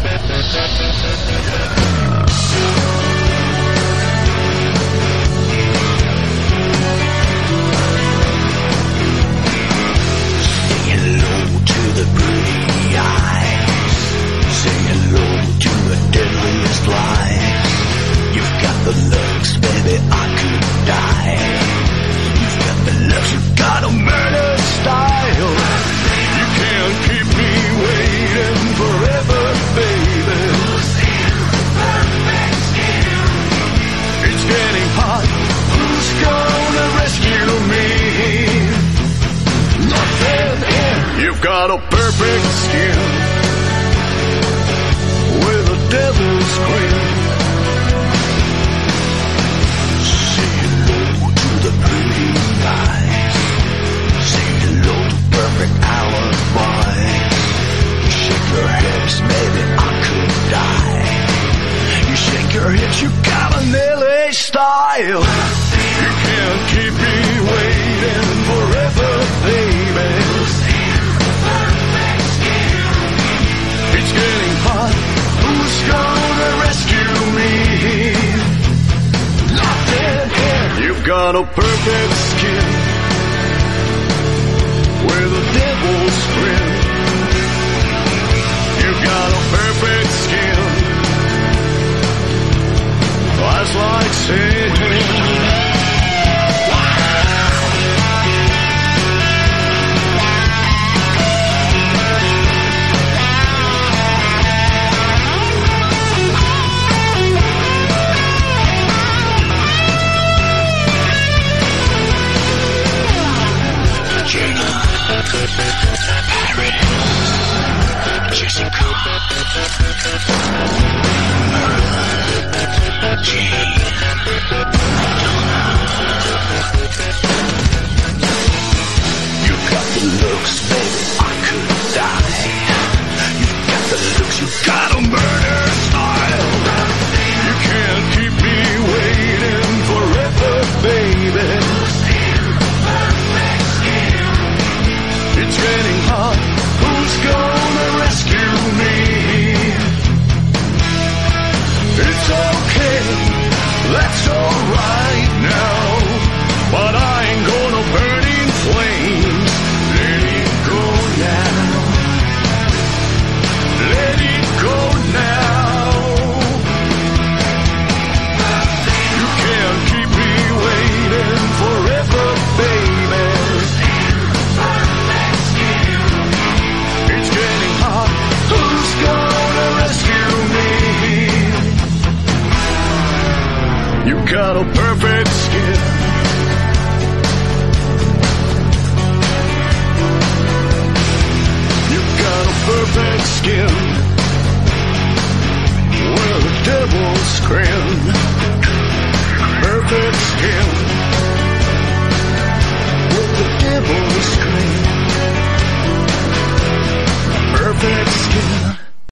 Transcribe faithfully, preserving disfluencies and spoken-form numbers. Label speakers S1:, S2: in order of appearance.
S1: Got a perfect skin with a devil's grin. Say hello to the pretty eyes. Say hello to perfect alibis. You shake your hips, maybe I could die. You shake your hips, you got an L A style. You can't keep me waiting forever, baby. It's getting hot. Who's gonna rescue me? Nothing here. You've got a perfect skin with a devil's grin. You've got a perfect skin. Eyes like sin. Paris, Jessica, Merle, Jane, Madonna. You got the looks, baby, I could die. You got the looks, you got a murder style. You can't keep me waiting forever, baby. It's getting hot. Who's gonna rescue me? It's okay, that's alright now. But I ain't gonna burn in flames. Let it go now. Let it go now. You can't keep me waiting forever, baby. Got a